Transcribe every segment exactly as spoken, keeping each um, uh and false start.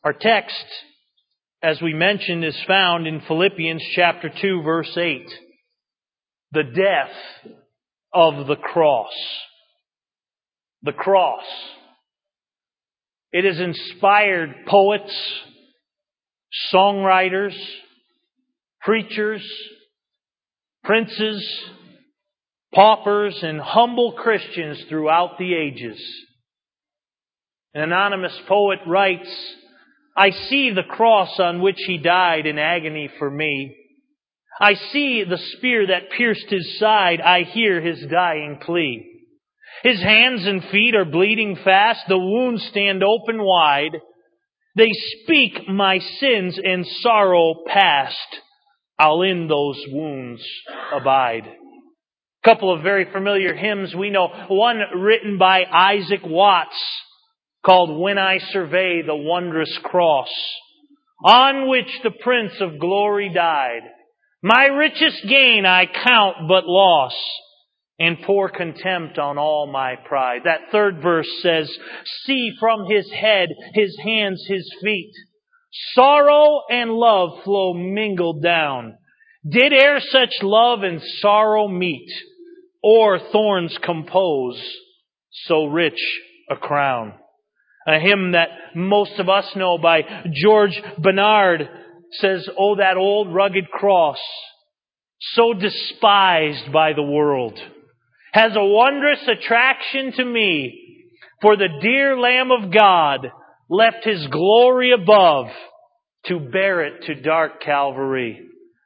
Our text, as we mentioned, is found in Philippians chapter two, verse eight. The death of the cross. The cross. It has inspired poets, songwriters, preachers, princes, paupers, and humble Christians throughout the ages. An anonymous poet writes, I see the cross on which He died in agony for me. I see the spear that pierced His side. I hear His dying plea. His hands and feet are bleeding fast. The wounds stand open wide. They speak my sins and sorrow past. I'll in those wounds abide. A couple of very familiar hymns we know. One written by Isaac Watts called When I Survey the Wondrous Cross, on which the Prince of Glory died. My richest gain I count but loss, and pour contempt on all my pride. That third verse says, see from His head, His hands, His feet, sorrow and love flow mingled down. Did e'er such love and sorrow meet, or thorns compose so rich a crown? A hymn that most of us know by George Bernard says, oh, that old rugged cross, so despised by the world, has a wondrous attraction to me, for the dear Lamb of God left His glory above to bear it to dark Calvary.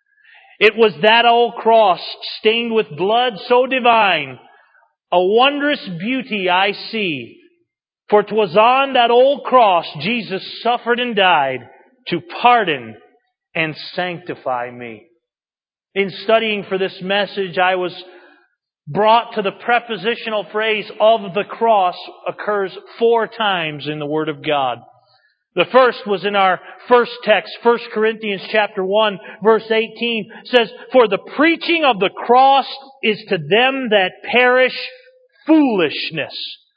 It was that old cross stained with blood so divine, a wondrous beauty I see, for 'twas on that old cross Jesus suffered and died to pardon and sanctify me. In studying for this message, I was brought to the prepositional phrase of the cross occurs four times in the Word of God. The first was in our first text, First Corinthians chapter one, verse eighteen, says, for the preaching of the cross is to them that perish foolishness.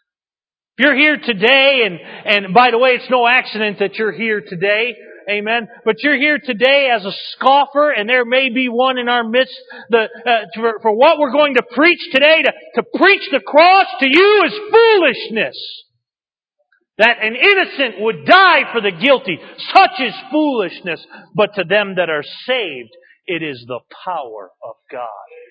If you're here today, and, and by the way, it's no accident that you're here today, amen, but you're here today as a scoffer, and there may be one in our midst the, uh, for, for what we're going to preach today, to, to preach the cross to you is foolishness. That an innocent would die for the guilty. Such is foolishness. But to them that are saved, it is the power of God.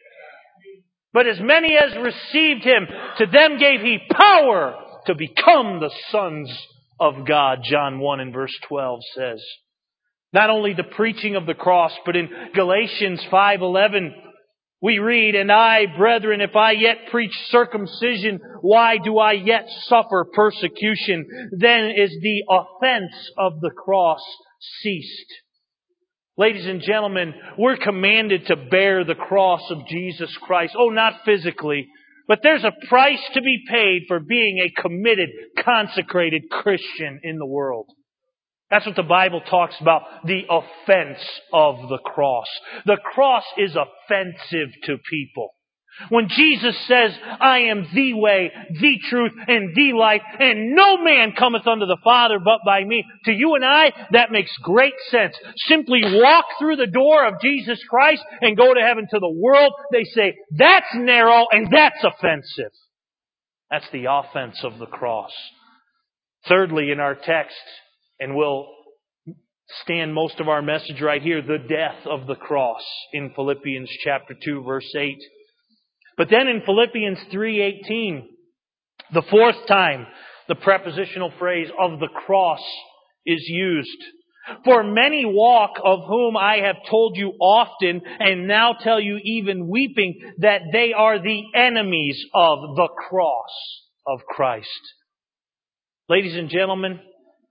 But as many as received Him, to them gave He power to become the sons of God. John one and verse twelve says. Not only the preaching of the cross, but in Galatians five eleven, we read, and I, brethren, if I yet preach circumcision, why do I yet suffer persecution? Then is the offense of the cross ceased. Ladies and gentlemen, we're commanded to bear the cross of Jesus Christ. Oh, not physically, but there's a price to be paid for being a committed, consecrated Christian in the world. That's what the Bible talks about, the offense of the cross. The cross is offensive to people. When Jesus says, I am the way, the truth, and the life, and no man cometh unto the Father but by me, to you and I, that makes great sense. Simply walk through the door of Jesus Christ and go to heaven. To the world, they say, that's narrow and that's offensive. That's the offense of the cross. Thirdly, in our text, and we'll stand most of our message right here, the death of the cross in Philippians chapter two, verse eight. But then in Philippians three eighteen, the fourth time the prepositional phrase of the cross is used. For many walk, of whom I have told you often, and now tell you even weeping, that they are the enemies of the cross of Christ. Ladies and gentlemen,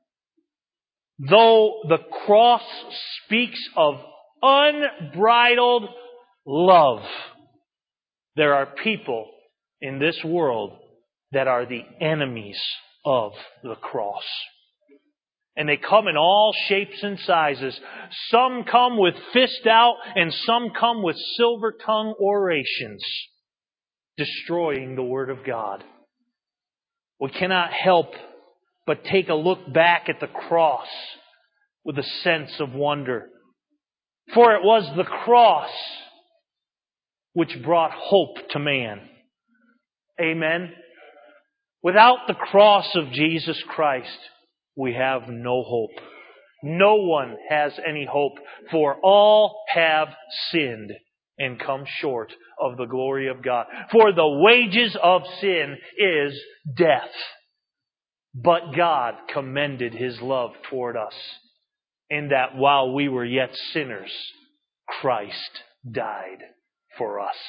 though the cross speaks of unbridled love, there are people in this world that are the enemies of the cross. And they come in all shapes and sizes. Some come with fist out, and some come with silver tongue orations, destroying the Word of God. We cannot help but take a look back at the cross with a sense of wonder. For it was the cross which brought hope to man. Amen. Without the cross of Jesus Christ, we have no hope. No one has any hope, for all have sinned and come short of the glory of God. For the wages of sin is death. But God commended His love toward us, in that while we were yet sinners, Christ died for us.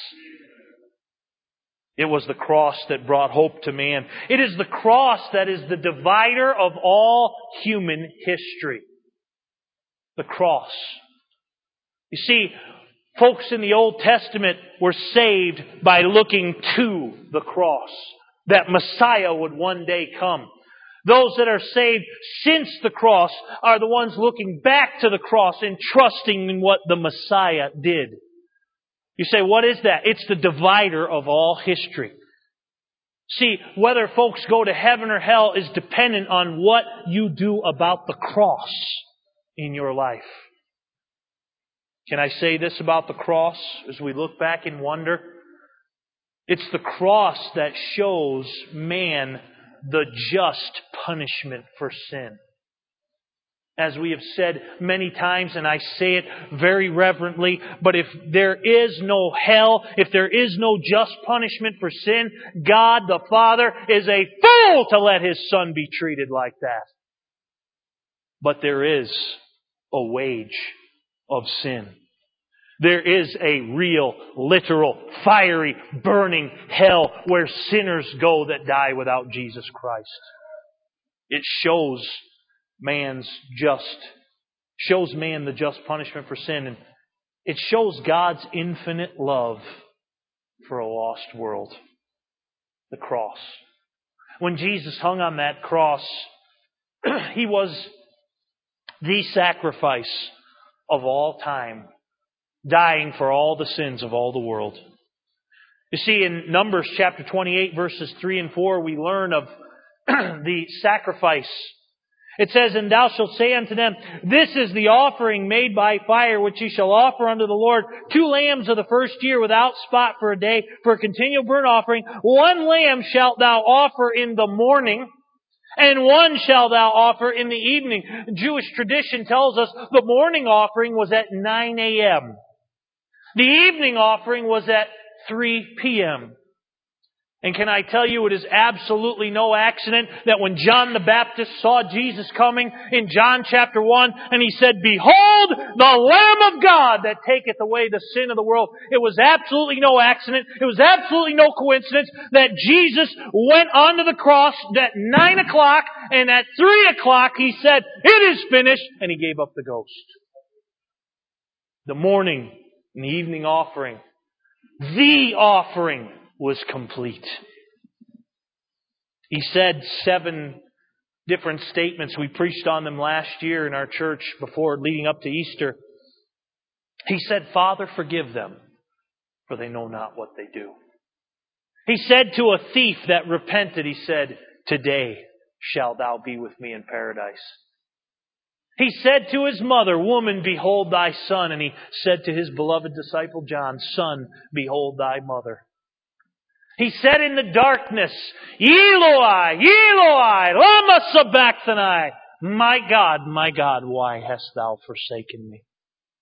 It was the cross that brought hope to man. It is the cross that is the divider of all human history. The cross. You see, folks in the Old Testament were saved by looking to the cross. That Messiah would one day come. Those that are saved since the cross are the ones looking back to the cross and trusting in what the Messiah did. You say, what is that? It's the divider of all history. See, whether folks go to heaven or hell is dependent on what you do about the cross in your life. Can I say this about the cross as we look back in wonder? It's the cross that shows man the just punishment for sin. As we have said many times, and I say it very reverently, but if there is no hell, if there is no just punishment for sin, God the Father is a fool to let His Son be treated like that. But there is a wage of sin. There is a real, literal, fiery, burning hell where sinners go that die without Jesus Christ. It shows man's just, shows man the just punishment for sin, and it shows God's infinite love for a lost world. The cross. When Jesus hung on that cross, He was the sacrifice of all time, dying for all the sins of all the world. You see, in Numbers chapter twenty-eight, verses three and four, we learn of the sacrifice. It says, "And thou shalt say unto them, This is the offering made by fire, which ye shall offer unto the Lord. Two lambs of the first year without spot for a day, for a continual burnt offering. One lamb shalt thou offer in the morning, and one shalt thou offer in the evening." Jewish tradition tells us the morning offering was at nine a.m. The evening offering was at three p.m. And can I tell you, it is absolutely no accident that when John the Baptist saw Jesus coming in John chapter one, and he said, "Behold, the Lamb of God that taketh away the sin of the world." It was absolutely no accident. It was absolutely no coincidence that Jesus went onto the cross at nine o'clock, and at three o'clock he said, "It is finished," and he gave up the ghost. The morning and the evening offering, the offering, was complete. He said seven different statements. We preached on them last year in our church before leading up to Easter. He said, "Father, forgive them, for they know not what they do." He said to a thief that repented, He said, "Today shalt thou be with me in paradise." He said to his mother, "Woman, behold thy son." And He said to His beloved disciple John, "Son, behold thy mother." He said in the darkness, "Eloi, Eloi, lama sabachthani." "My God, my God, why hast thou forsaken me?"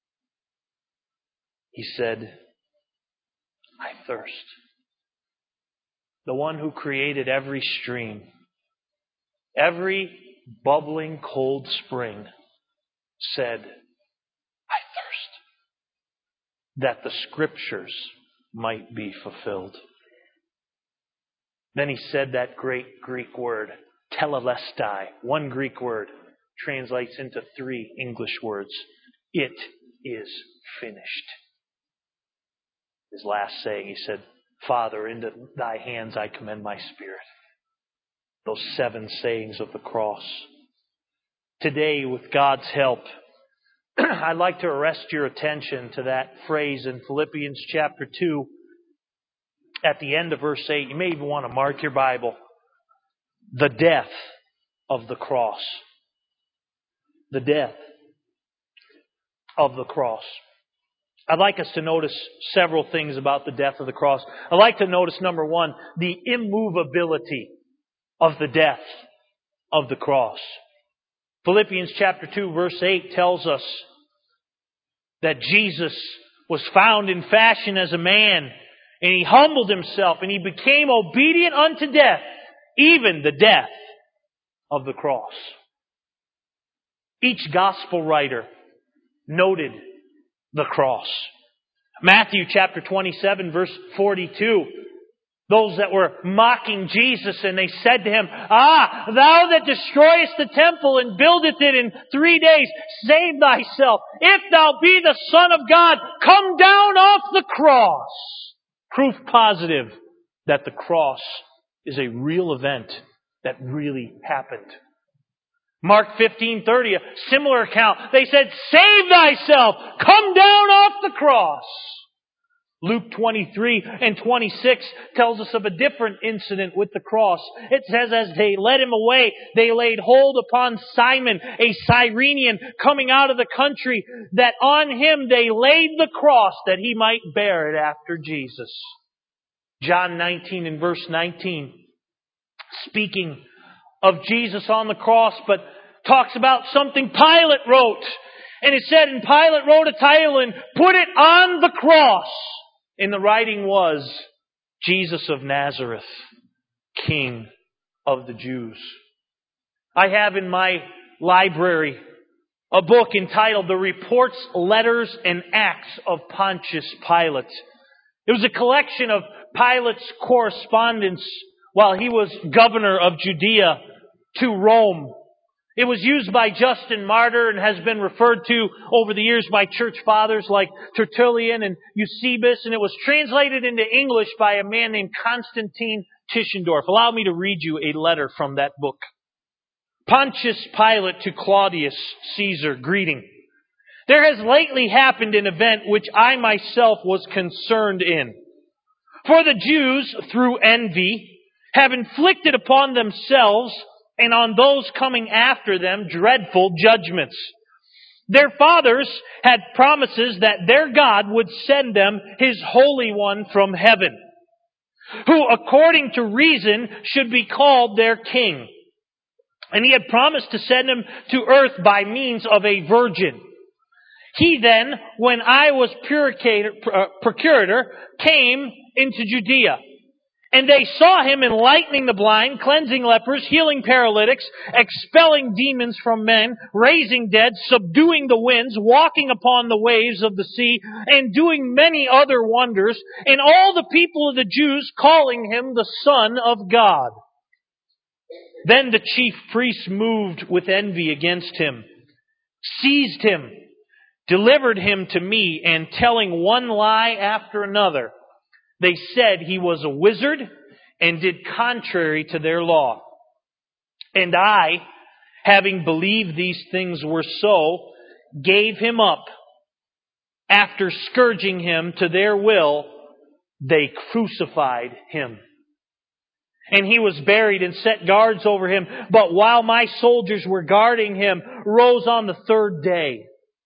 He said, "I thirst." The one who created every stream, every bubbling cold spring, said, "I thirst," that the Scriptures might be fulfilled. Then He said that great Greek word, telestai. One Greek word translates into three English words. It is finished. His last saying, He said, "Father, into thy hands I commend my spirit." Those seven sayings of the cross. Today, with God's help, I'd like to arrest your attention to that phrase in Philippians chapter two. At the end of verse eight, you may even want to mark your Bible. The death of the cross. The death of the cross. I'd like us to notice several things about the death of the cross. I'd like to notice, number one, the immovability of the death of the cross. Philippians chapter two, verse eight tells us that Jesus was found in fashion as a man, and He humbled Himself, and He became obedient unto death, even the death of the cross. Each gospel writer noted the cross. Matthew chapter twenty-seven, verse forty-two. Those that were mocking Jesus, and they said to Him, "Ah, thou that destroyest the temple and buildeth it in three days, save thyself. If thou be the Son of God, come down off the cross." Proof positive that the cross is a real event that really happened. Mark fifteen thirty, a similar account. They said, "Save thyself! Come down off the cross!" Luke twenty-three and twenty-six tells us of a different incident with the cross. It says, as they led Him away, they laid hold upon Simon, a Cyrenian, coming out of the country, that on him they laid the cross that he might bear it after Jesus. John nineteen and verse nineteen, speaking of Jesus on the cross, but talks about something Pilate wrote. And it said, and Pilate wrote a title and put it on the cross. And the writing was, Jesus of Nazareth, King of the Jews. I have in my library a book entitled The Reports, Letters, and Acts of Pontius Pilate. It was a collection of Pilate's correspondence while he was governor of Judea to Rome. It was used by Justin Martyr and has been referred to over the years by church fathers like Tertullian and Eusebius, and it was translated into English by a man named Constantine Tischendorf. Allow me to read you a letter from that book. Pontius Pilate to Claudius Caesar, greeting. There has lately happened an event which I myself was concerned in. For the Jews, through envy, have inflicted upon themselves and on those coming after them dreadful judgments. Their fathers had promises that their God would send them His Holy One from heaven, who according to reason should be called their King. And He had promised to send Him to earth by means of a virgin. He then, when I was procurator, came into Judea. And they saw Him enlightening the blind, cleansing lepers, healing paralytics, expelling demons from men, raising dead, subduing the winds, walking upon the waves of the sea, and doing many other wonders, and all the people of the Jews calling Him the Son of God. Then the chief priests, moved with envy against Him, seized Him, delivered Him to me, and telling one lie after another, they said He was a wizard and did contrary to their law. And I, having believed these things were so, gave Him up. After scourging Him to their will, they crucified Him. And He was buried and set guards over Him. But while my soldiers were guarding Him, rose on the third day.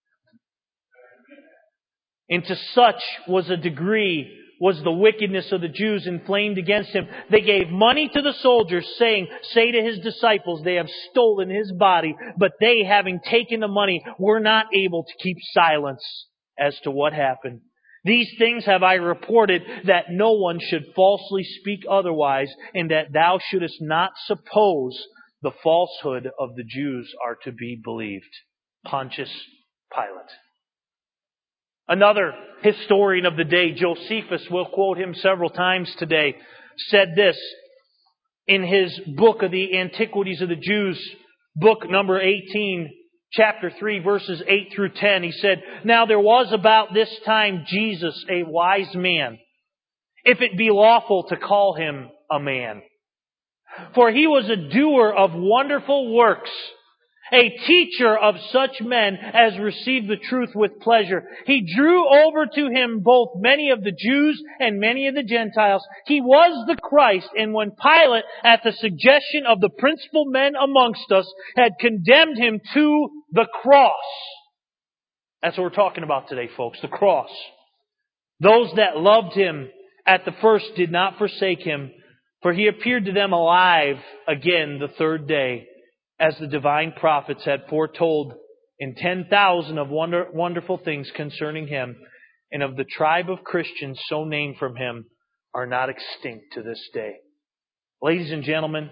And to such was a degree was the wickedness of the Jews inflamed against Him. They gave money to the soldiers, saying, say to His disciples, they have stolen His body. But they, having taken the money, were not able to keep silence as to what happened. These things have I reported, that no one should falsely speak otherwise, and that thou shouldest not suppose the falsehood of the Jews are to be believed. Pontius Pilate. Another historian of the day, Josephus, we'll quote him several times today, said this in his book of the Antiquities of the Jews, book number eighteen, chapter three, verses eight through ten. He said, now there was about this time Jesus, a wise man, if it be lawful to call Him a man. For He was a doer of wonderful works, a teacher of such men as received the truth with pleasure. He drew over to Him both many of the Jews and many of the Gentiles. He was the Christ, and when Pilate, at the suggestion of the principal men amongst us, had condemned Him to the cross, That's what we're talking about today, folks. The cross. Those that loved Him at the first did not forsake Him, for He appeared to them alive again the third day, as the divine prophets had foretold in ten thousand of wonder, wonderful things concerning Him, and of the tribe of Christians so named from Him are not extinct to this day. Ladies and gentlemen,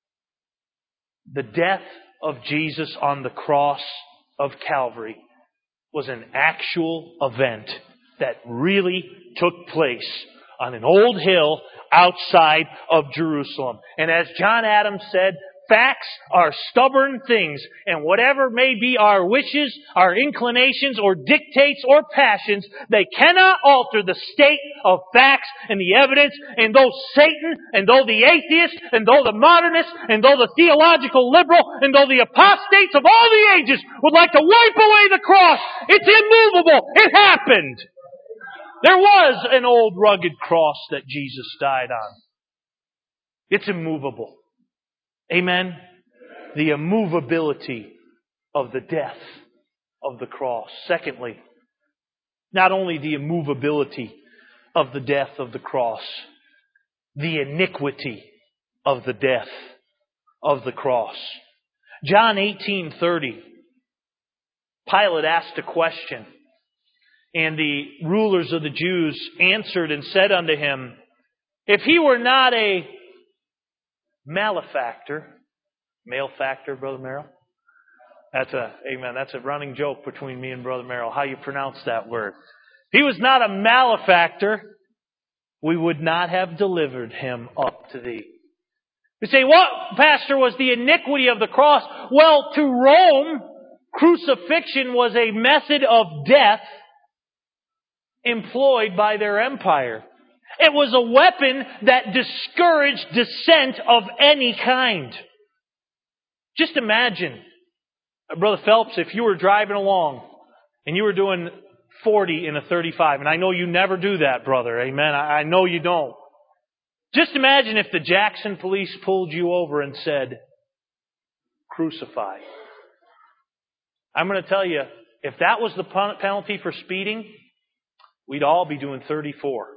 the death of Jesus on the cross of Calvary was an actual event that really took place on an old hill outside of Jerusalem. And as John Adams said, facts are stubborn things, and whatever may be our wishes, our inclinations, or dictates, or passions, they cannot alter the state of facts and the evidence. And though Satan, and though the atheist, and though the modernist, and though the theological liberal, and though the apostates of all the ages would like to wipe away the cross, it's immovable. It happened. There was an old rugged cross that Jesus died on. It's immovable. Amen? The immovability of the death of the cross. Secondly, not only the immovability of the death of the cross, the iniquity of the death of the cross. John eighteen thirty, Pilate asked a question, and the rulers of the Jews answered and said unto him, if He were not a malefactor. Malefactor, Brother Merrill? That's a, amen, that's a running joke between me and Brother Merrill. How you pronounce that word. If He was not a malefactor, we would not have delivered Him up to thee. You say, what, Pastor, was the iniquity of the cross? Well, to Rome, crucifixion was a method of death employed by their empire. It was a weapon that discouraged dissent of any kind. Just imagine, Brother Phelps, if you were driving along and you were doing forty in a thirty-five, and I know you never do that, brother, amen, I know you don't. Just imagine if the Jackson police pulled you over and said, crucify. I'm going to tell you, if that was the penalty for speeding, we'd all be doing thirty-four.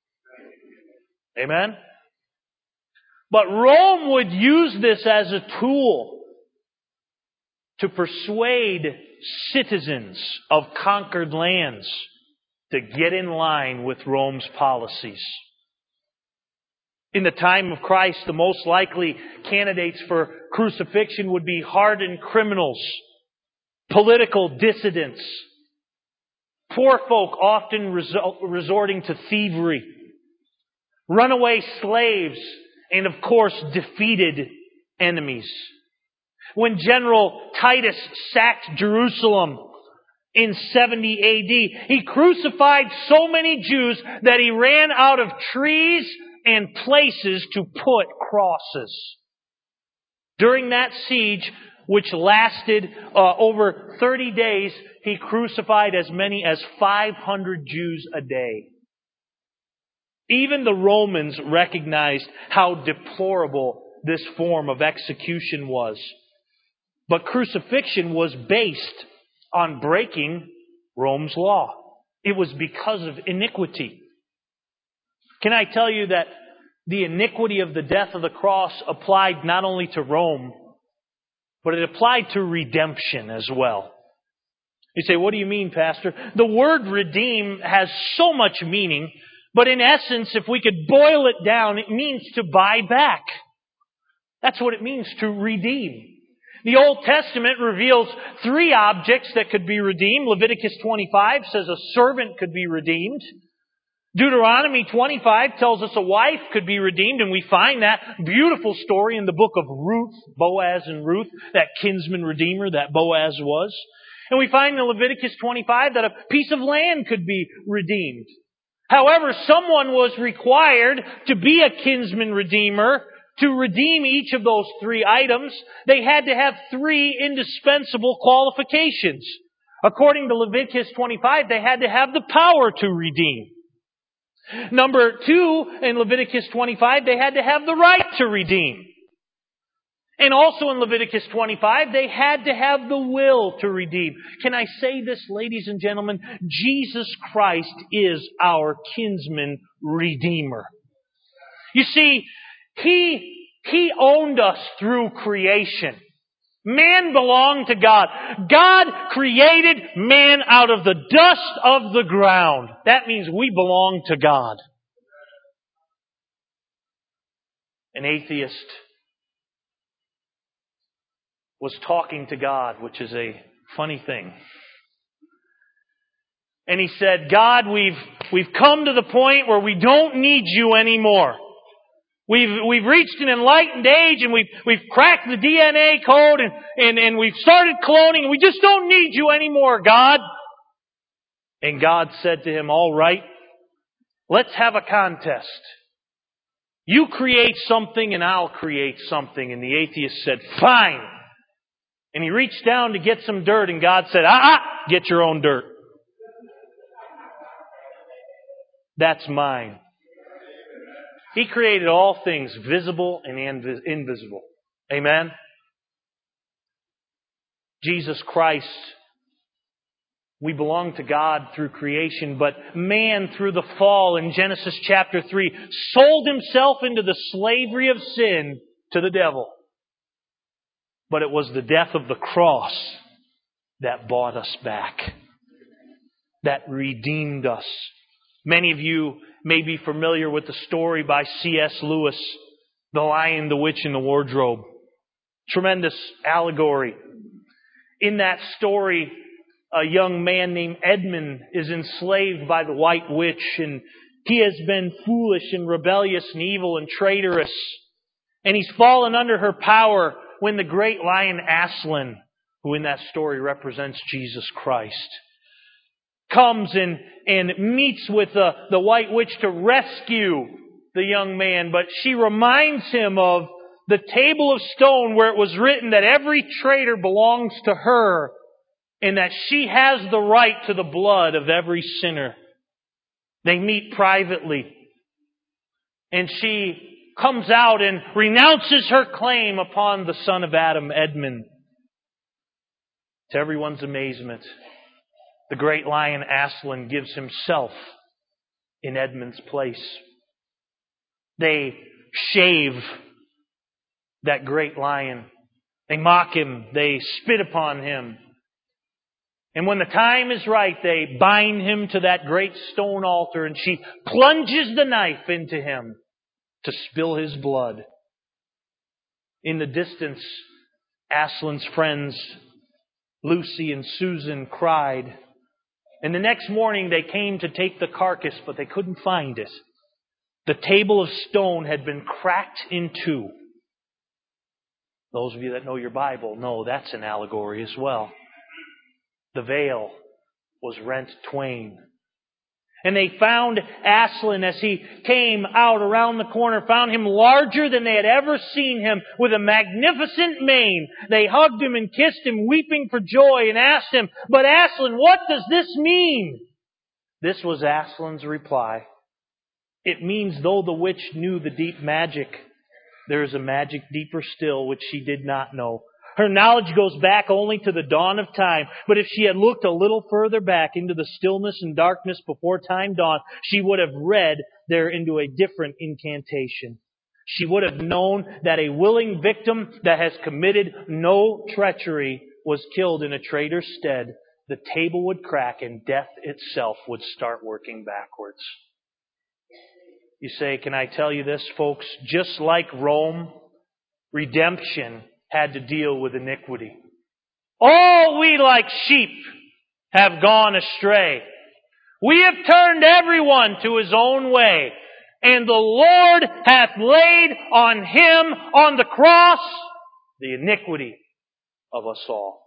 Amen? But Rome would use this as a tool to persuade citizens of conquered lands to get in line with Rome's policies. In the time of Christ, the most likely candidates for crucifixion would be hardened criminals, political dissidents, poor folk often resort, resorting to thievery, runaway slaves, and of course, defeated enemies. When General Titus sacked Jerusalem in seventy A D, he crucified so many Jews that he ran out of trees and places to put crosses. During that siege, which lasted uh, over thirty days, he crucified as many as five hundred Jews a day. Even the Romans recognized how deplorable this form of execution was. But crucifixion was based on breaking Rome's law. It was because of iniquity. Can I tell you that the iniquity of the death of the cross applied not only to Rome, but it applied to redemption as well. You say, what do you mean, Pastor? The word redeem has so much meaning, but in essence, if we could boil it down, it means to buy back. That's what it means to redeem. The Old Testament reveals three objects that could be redeemed. Leviticus twenty-five says a servant could be redeemed. Deuteronomy twenty-five tells us a wife could be redeemed, and we find that beautiful story in the book of Ruth, Boaz and Ruth, that kinsman redeemer that Boaz was. And we find in Leviticus twenty-five that a piece of land could be redeemed. However, someone was required to be a kinsman redeemer. To redeem each of those three items, they had to have three indispensable qualifications. According to Leviticus twenty-five, they had to have the power to redeem. Number two, in Leviticus twenty-five, they had to have the right to redeem. And also in Leviticus twenty-five, they had to have the will to redeem. Can I say this, ladies and gentlemen? Jesus Christ is our kinsman redeemer. You see, He, He owned us through creation. Man belonged to God. God created man out of the dust of the ground. That means we belong to God. An atheist was talking to God, which is a funny thing. And he said, God, we've, we've come to the point where we don't need you anymore. We've, we've reached an enlightened age and we've, we've cracked the D N A code and, and, and we've started cloning and we just don't need you anymore, God. And God said to him, all right, let's have a contest. You create something and I'll create something. And the atheist said, fine. And he reached down to get some dirt and God said, ah, ah, get your own dirt. That's mine. He created all things visible and invisible. Amen? Jesus Christ, we belong to God through creation, but man through the fall in Genesis chapter three sold himself into the slavery of sin to the devil. But it was the death of the cross that bought us back, that redeemed us. Many of you may be familiar with the story by C S Lewis, The Lion, the Witch, and the Wardrobe. Tremendous allegory. In that story, a young man named Edmund is enslaved by the White Witch, and he has been foolish and rebellious and evil and traitorous. And he's fallen under her power when the great lion Aslan, who in that story represents Jesus Christ, comes and, and meets with the, the White Witch to rescue the young man. But she reminds him of the table of stone where it was written that every traitor belongs to her and that she has the right to the blood of every sinner. They meet privately. And she comes out and renounces her claim upon the son of Adam, Edmund. To everyone's amazement, the great lion Aslan gives himself in Edmund's place. They shave that great lion. They mock him. They spit upon him. And when the time is right, they bind him to that great stone altar, and she plunges the knife into him to spill his blood. In the distance, Aslan's friends, Lucy and Susan, cried. And the next morning they came to take the carcass, but they couldn't find it. The table of stone had been cracked in two. Those of you that know your Bible know that's an allegory as well. The veil was rent twain. And they found Aslan as he came out around the corner, found him larger than they had ever seen him, with a magnificent mane. They hugged him and kissed him, weeping for joy, and asked him, "But Aslan, what does this mean?" This was Aslan's reply. It means, though the witch knew the deep magic, there is a magic deeper still which she did not know. Her knowledge goes back only to the dawn of time. But if she had looked a little further back into the stillness and darkness before time dawned, she would have read there into a different incantation. She would have known that a willing victim that has committed no treachery was killed in a traitor's stead. The table would crack and death itself would start working backwards. You say, can I tell you this, folks? Just like Rome, redemption had to deal with iniquity. All we like sheep have gone astray. We have turned everyone to his own way. And the Lord hath laid on him, on the cross, the iniquity of us all.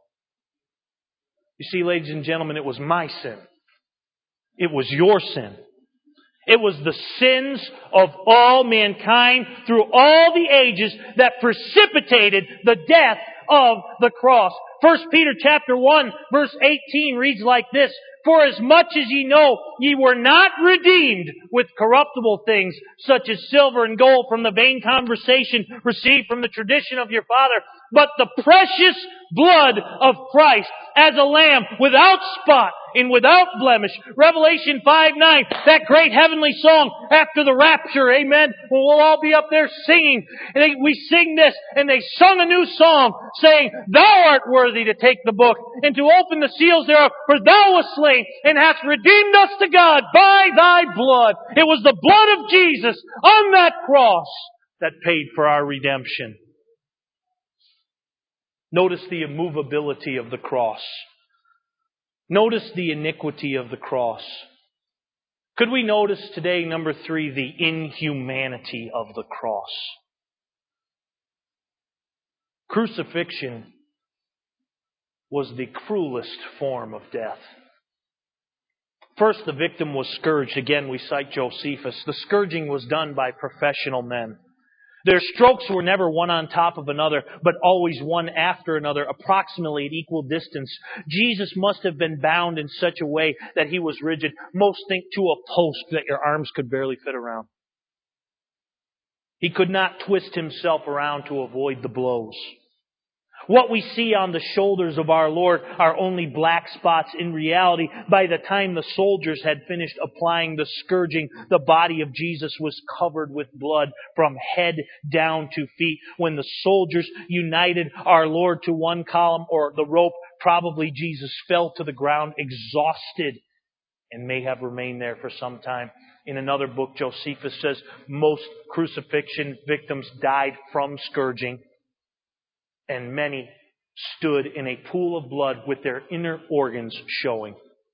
You see, ladies and gentlemen, it was my sin. It was your sin. It was the sins of all mankind through all the ages that precipitated the death of the cross. First Peter chapter one verse eighteen reads like this, For as much as ye know, ye were not redeemed with corruptible things, such as silver and gold from the vain conversation received from the tradition of your father, but the precious blood of Christ, as a lamb without spot and without blemish. Revelation five nine, that great heavenly song after the rapture, amen. We'll all be up there singing. And they, we sing this, and they sung a new song, saying, Thou art worthy to take the book, and to open the seals thereof, for Thou wast slain, and hast redeemed us to God by Thy blood. It was the blood of Jesus on that cross that paid for our redemption. Notice the immovability of the cross. Notice the iniquity of the cross. Could we notice today, number three, the inhumanity of the cross? Crucifixion was the cruelest form of death. First, the victim was scourged. Again, we cite Josephus. The scourging was done by professional men. Their strokes were never one on top of another, but always one after another, approximately at equal distance. Jesus must have been bound in such a way that He was rigid. Most think to a post that your arms could barely fit around. He could not twist Himself around to avoid the blows. What we see on the shoulders of our Lord are only black spots. In reality, by the time the soldiers had finished applying the scourging, the body of Jesus was covered with blood from head down to feet. When the soldiers united our Lord to one column or the rope, probably Jesus fell to the ground exhausted and may have remained there for some time. In another book, Josephus says most crucifixion victims died from scourging, and many stood in a pool of blood with their inner organs showing.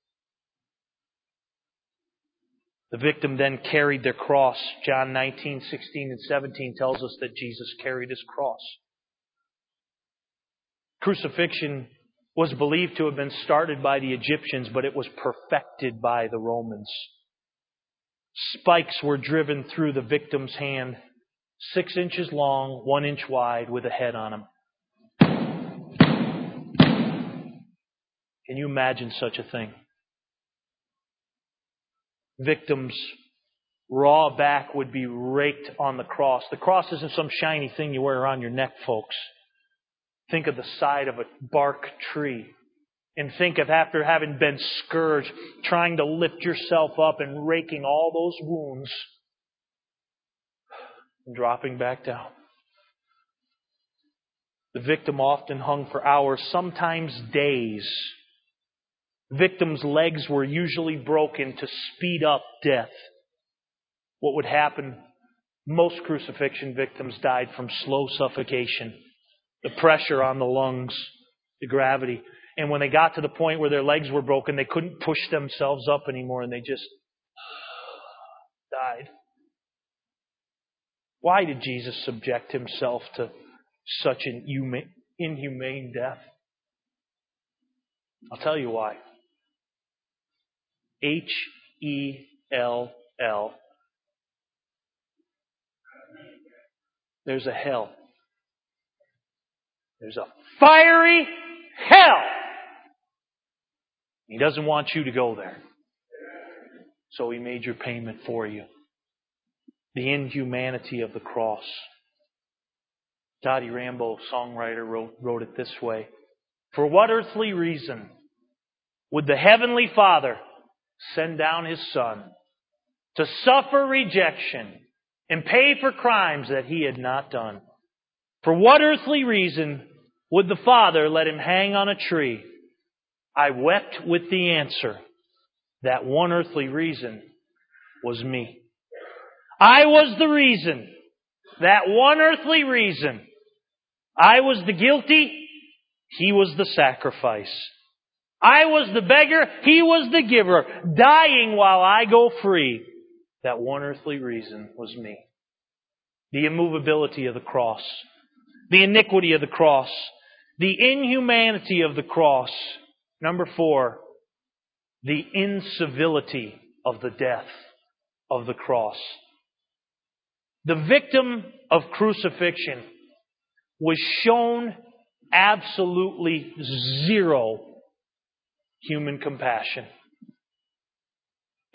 The victim then carried their cross. John nineteen, sixteen, and seventeen tells us that Jesus carried His cross. Crucifixion was believed to have been started by the Egyptians, but it was perfected by the Romans. Spikes were driven through the victim's hand, six inches long, one inch wide, with a head on them. Can you imagine such a thing? Victims' raw back would be raked on the cross. The cross isn't some shiny thing you wear around your neck, folks. Think of the side of a bark tree. And think of, after having been scourged, trying to lift yourself up and raking all those wounds and dropping back down. The victim often hung for hours, sometimes days. Victims' legs were usually broken to speed up death. What would happen? Most crucifixion victims died from slow suffocation. The pressure on the lungs, the gravity. And when they got to the point where their legs were broken, they couldn't push themselves up anymore, and they just died. Why did Jesus subject Himself to such an inhumane death? I'll tell you why. H E L L. There's a hell. There's a fiery hell. He doesn't want you to go there. So He made your payment for you. The inhumanity of the cross. Dottie Rambo, songwriter, wrote, wrote it this way. For what earthly reason would the Heavenly Father send down His Son to suffer rejection and pay for crimes that He had not done? For what earthly reason would the Father let Him hang on a tree? I wept with the answer. That one earthly reason was me. I was the reason. That one earthly reason. I was the guilty. He was the sacrifice. I was the beggar, He was the giver, dying while I go free. That one earthly reason was me. The immovability of the cross. The iniquity of the cross. The inhumanity of the cross. Number four, the incivility of the death of the cross. The victim of crucifixion was shown absolutely zero human compassion.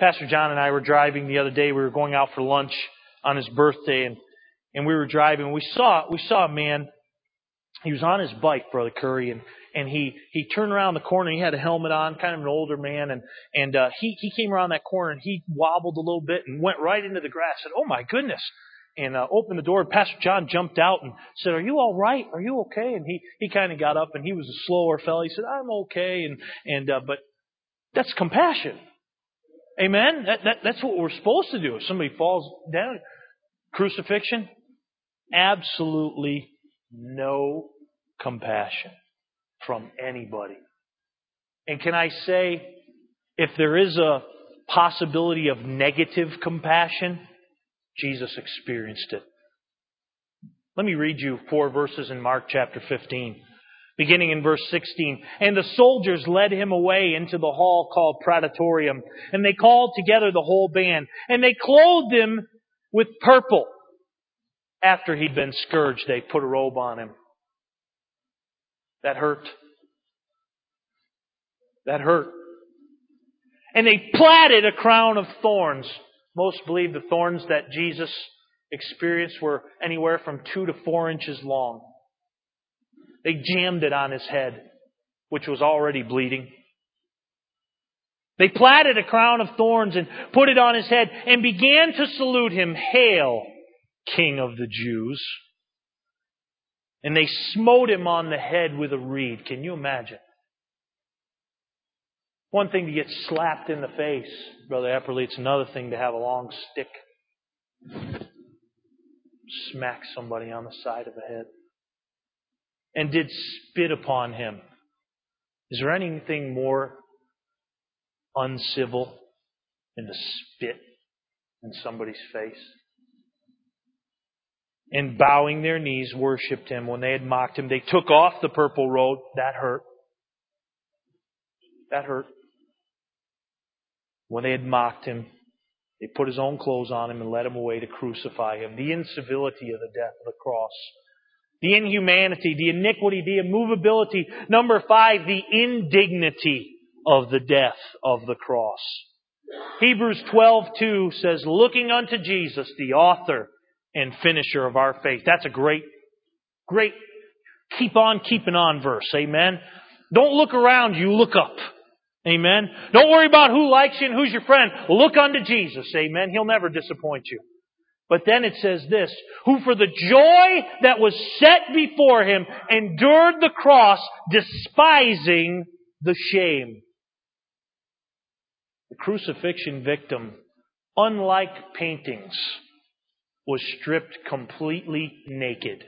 Pastor John and I were driving the other day. We were going out for lunch on his birthday, and, and we were driving. We saw we saw a man. He was on his bike, Brother Curry, and, and he, he turned around the corner. He had a helmet on, kind of an older man, and and uh, he he came around that corner and he wobbled a little bit and went right into the grass. Said, "Oh my goodness!" And uh, opened the door. And Pastor John jumped out and said, "Are you all right? Are you okay?" And he he kind of got up, and he was a slower fellow. He said, "I'm okay," and and uh, but that's compassion. Amen? That, that, that's what we're supposed to do. If somebody falls down, crucifixion, absolutely no compassion from anybody. And can I say, if there is a possibility of negative compassion, Jesus experienced it. Let me read you four verses in Mark chapter fifteen. Beginning in verse sixteen, "And the soldiers led him away into the hall called Praetorium, and they called together the whole band, and they clothed him with purple." After he'd been scourged, they put a robe on him. That hurt. That hurt. "And they plaited a crown of thorns." Most believe the thorns that Jesus experienced were anywhere from two to four inches long. They jammed it on his head, which was already bleeding. They plaited a crown of thorns and put it on his head and began to salute him, "Hail, King of the Jews." And they smote him on the head with a reed. Can you imagine? One thing to get slapped in the face, Brother Epperly. It's another thing to have a long stick. Smack somebody on the side of the head. "And did spit upon him." Is there anything more uncivil than to spit in somebody's face? "And bowing their knees, worshipped him." When they had mocked him, they took off the purple robe. That hurt. That hurt. When they had mocked him, they put his own clothes on him and led him away to crucify him. The incivility of the death of the cross. The inhumanity, the iniquity, the immovability. Number five, the indignity of the death of the cross. Hebrews twelve two says, "Looking unto Jesus, the author and finisher of our faith." That's a great, great keep on keeping on verse. Amen. Don't look around you, look up. Amen. Don't worry about who likes you and who's your friend. Look unto Jesus. Amen. He'll never disappoint you. But then it says this, "Who for the joy that was set before him endured the cross, despising the shame." The crucifixion victim, unlike paintings, was stripped completely naked.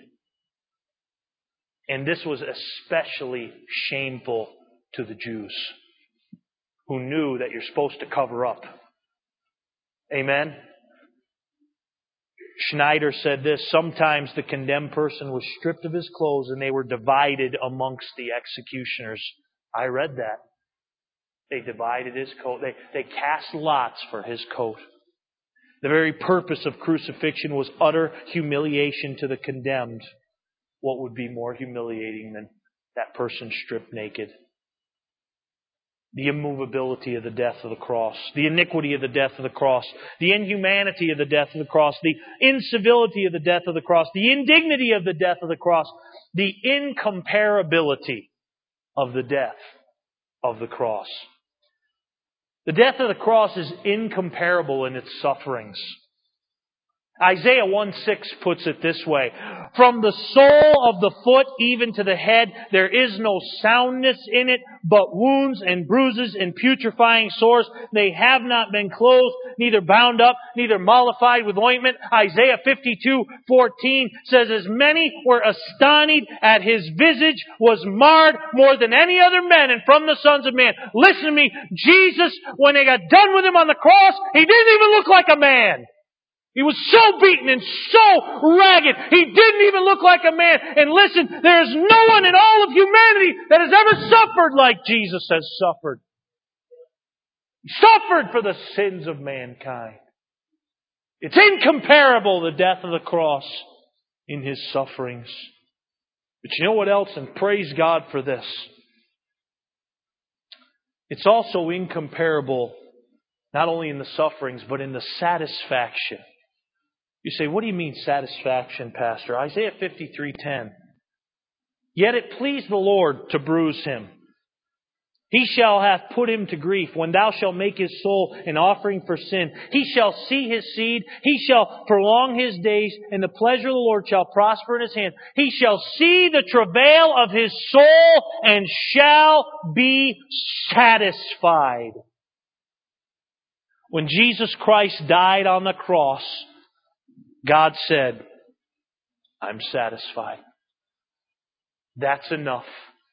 And this was especially shameful to the Jews, who knew that you're supposed to cover up. Amen? Schneider said this, "Sometimes the condemned person was stripped of his clothes and they were divided amongst the executioners." I read that. They divided his coat. They, they cast lots for his coat. The very purpose of crucifixion was utter humiliation to the condemned. What would be more humiliating than that person stripped naked? The immovability of the death of the cross, the iniquity of the death of the cross, the inhumanity of the death of the cross, the incivility of the death of the cross, the indignity of the death of the cross, the incomparability of the death of the cross. The death of the cross is incomparable in its sufferings. Isaiah one six puts it this way, "From the sole of the foot even to the head, there is no soundness in it, but wounds and bruises and putrefying sores. They have not been closed, neither bound up, neither mollified with ointment." Isaiah fifty-two fourteen says, "As many were astonished at his visage was marred more than any other man, and from the sons of man." Listen to me, Jesus, when they got done with him on the cross, he didn't even look like a man. He was so beaten and so ragged, he didn't even look like a man. And listen, there is no one in all of humanity that has ever suffered like Jesus has suffered. He suffered for the sins of mankind. It's incomparable, the death of the cross in his sufferings. But you know what else? And praise God for this. It's also incomparable Not only in the sufferings, but in the satisfaction. You say, what do you mean satisfaction, Pastor? Isaiah fifty-three ten. Yet it pleased the Lord to bruise him. He shall have put him to grief. When thou shalt make his soul an offering for sin, he shall see his seed. He shall prolong his days, and the pleasure of the Lord shall prosper in his hand. He shall see the travail of his soul, and shall be satisfied. When Jesus Christ died on the cross, God said, I'm satisfied. That's enough.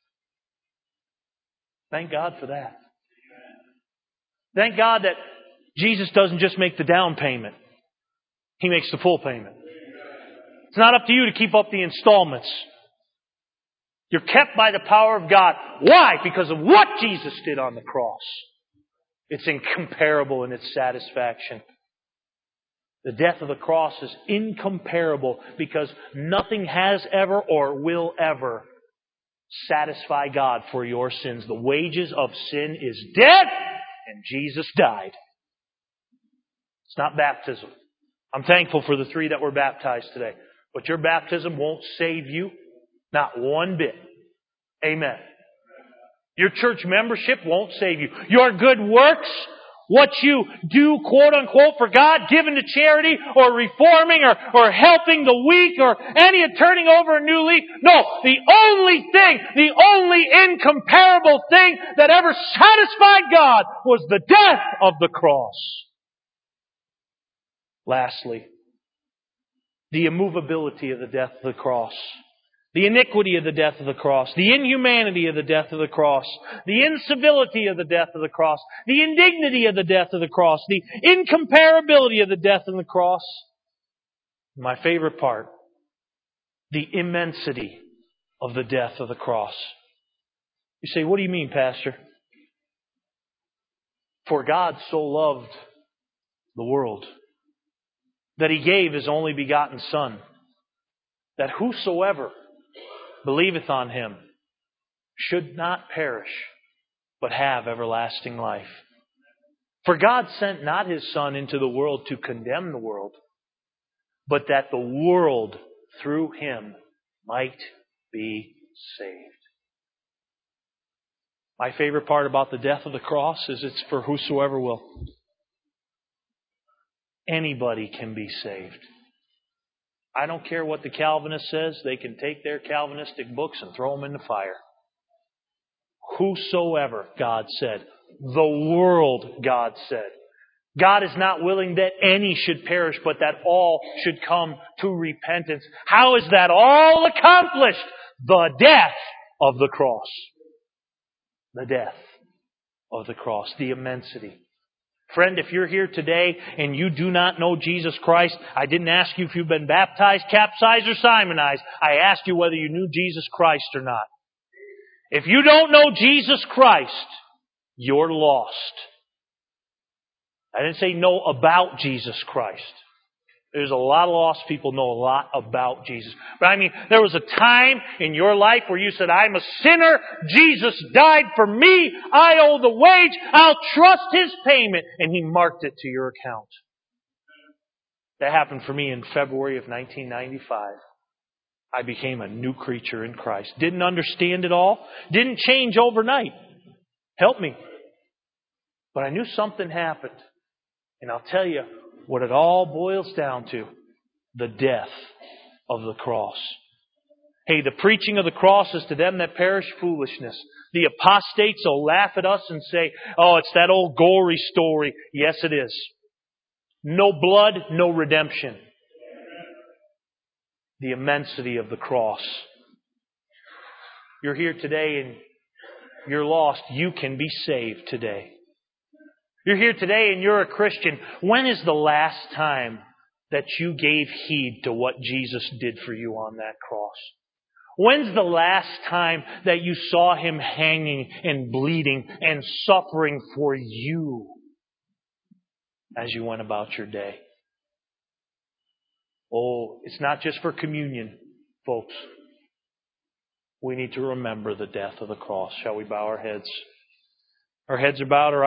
Thank God for that. Thank God that Jesus doesn't just make the down payment. He makes the full payment. It's not up to you to keep up the installments. You're kept by the power of God. Why? Because of what Jesus did on the cross. It's incomparable in its satisfaction. The death of the cross is incomparable because nothing has ever or will ever satisfy God for your sins. The wages of sin is death, and Jesus died. It's not baptism. I'm thankful for the three that were baptized today. But your baptism won't save you, not one bit. Amen. Your church membership won't save you. Your good works, what you do, quote unquote, for God, giving to charity or reforming or, or helping the weak or any turning over a new leaf. No, the only thing, the only incomparable thing that ever satisfied God was the death of the cross. Lastly, the immovability of the death of the cross. The iniquity of the death of the cross. The inhumanity of the death of the cross. The incivility of the death of the cross. The indignity of the death of the cross. The incomparability of the death of the cross. My favorite part. The immensity of the death of the cross. You say, what do you mean, Pastor? For God so loved the world that He gave His only begotten Son, that whosoever believeth on Him should not perish, but have everlasting life. For God sent not His Son into the world to condemn the world, but that the world through Him might be saved. My favorite part about the death of the cross is it's for whosoever will. Anybody can be saved. I don't care what the Calvinist says. They can take their Calvinistic books and throw them in the fire. Whosoever, God said. The world, God said. God is not willing that any should perish, but that all should come to repentance. How is that all accomplished? The death of the cross. The death of the cross. The immensity. Friend, if you're here today and you do not know Jesus Christ, I didn't ask you if you've been baptized, capsized, or Simonized. I asked you whether you knew Jesus Christ or not. If you don't know Jesus Christ, you're lost. I didn't say know about Jesus Christ. There's a lot of lost people know a lot about Jesus. But I mean, there was a time in your life where you said, I'm a sinner. Jesus died for me. I owe the wage. I'll trust His payment. And He marked it to your account. That happened for me in February of nineteen ninety-five. I became a new creature in Christ. Didn't understand it all. Didn't change overnight. Help me. But I knew something happened. And I'll tell you what it all boils down to. The death of the cross. Hey, the preaching of the cross is to them that perish foolishness. The apostates will laugh at us and say, oh, it's that old gory story. Yes, it is. No blood, no redemption. The immensity of the cross. You're here today and you're lost. You can be saved today. You're here today and you're a Christian. When is the last time that you gave heed to what Jesus did for you on that cross? When's the last time that you saw Him hanging and bleeding and suffering for you as you went about your day? Oh, it's not just for communion, folks. We need to remember the death of the cross. Shall we bow our heads? Our heads are bowed, our